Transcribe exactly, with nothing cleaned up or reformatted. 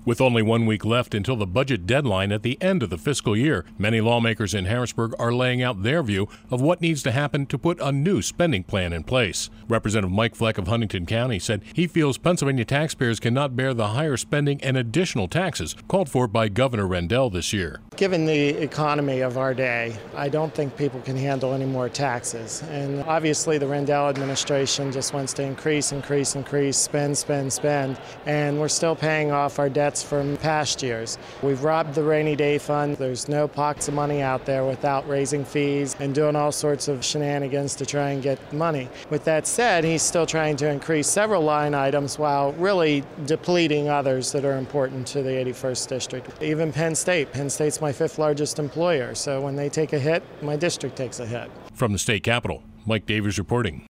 With only one week left until the budget deadline at the end of the fiscal year, many lawmakers in Harrisburg are laying out their view of what needs to happen to put a new spending plan in place. Representative Mike Fleck of Huntington County said he feels Pennsylvania taxpayers cannot bear the higher spending and additional taxes called for by Governor Rendell this year. Given the economy of our day, I don't think people can handle any more taxes. And obviously the Rendell administration just wants to increase, increase, increase, spend, spend, spend, and we're still paying off our debts from past years. We've robbed the rainy day fund. There's no pockets of money out there without raising fees and doing all sorts of shenanigans to try and get money. With that said, he's still trying to increase several line items while really depleting others that are important to the eighty-first district. Even Penn State. Penn State's my fifth largest employer, so when they take a hit, my district takes a hit. From the state capitol, Mike Davies reporting.